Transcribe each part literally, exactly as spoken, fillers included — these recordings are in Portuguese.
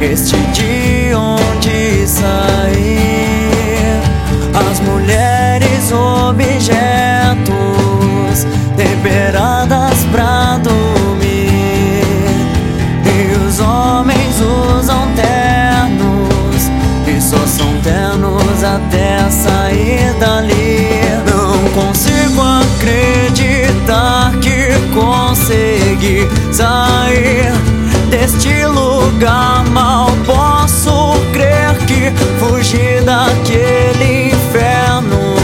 este dia onde saí. As mulheres objetos temperadas pra dormir, e os homens usam ternos e só são ternos até sair dali. Não consigo acreditar que consegui sair deste lugar. Mal posso crer que fugi daquele inferno.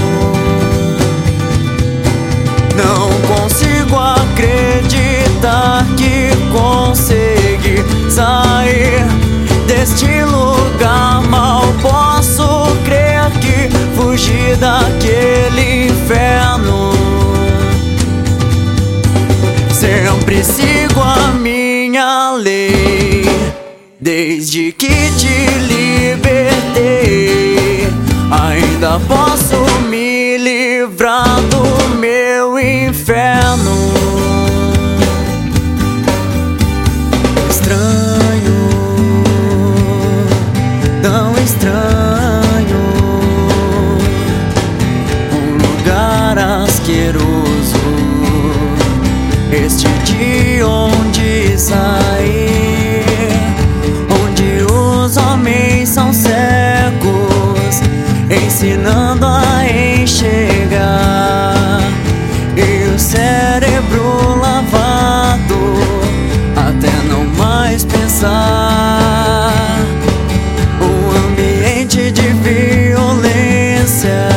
Não consigo acreditar que consegui sair deste lugar. Mal posso crer que fugi daquele inferno. Sempre sigo a minha lei, desde que te libertei. Ainda posso me livrar do meu inferno. Estranho, tão estranho, um lugar asqueroso, este dia onde saí, onde os homens são cegos, ensinando a enxergar, e o cérebro lavado até não mais pensar. Um ambiente de violência,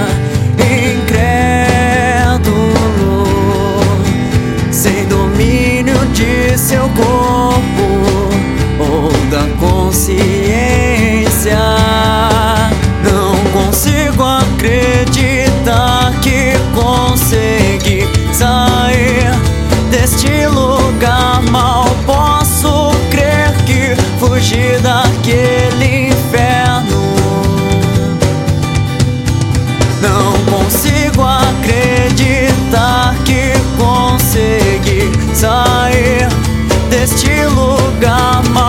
incrédulo, sem domínio de seu corpo ou da consciência. Não consigo acreditar que consegui sair deste lugar. Mal posso crer que fugi daquele inferno. Não consigo acreditar que consegui sair deste lugar.